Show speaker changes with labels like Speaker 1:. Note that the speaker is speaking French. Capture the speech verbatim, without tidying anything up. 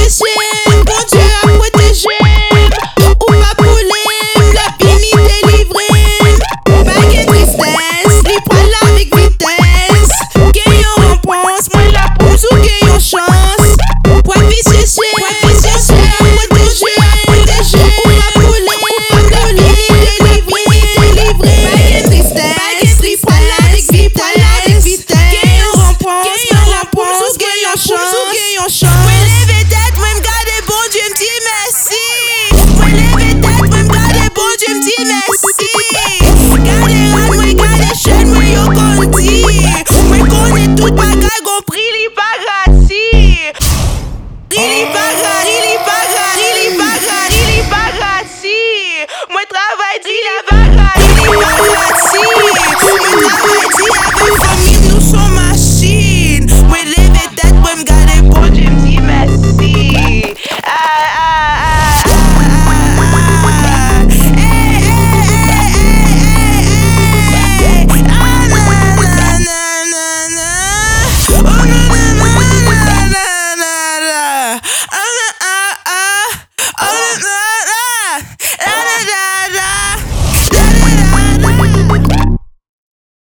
Speaker 1: chaînes, bon Dieu a protégé. Ou pas pour l'aime, la fini délivrée. Pas de tristesse, li prend la avec vitesse. Gagnons réponse, moi la pousse ou gagnons chance. Pour vicier chaîne, pour vicier chaîne, protégé, protégé. Ou pas pour l'aime, la fini délivrée, délivrée. Pas de tristesse, li prend la avec vitesse. Gagnons réponse, moi la pousse ou gagnons chance. Moi lever tête, moi m'garder bon Dieu m'dit merci. Moi lever tête, moi m'garder bon Dieu m'dit merci. Garder ran, moi garder chaîne, moi yo conti. Moi connais tout bagaille, gon prix li pas gratuit.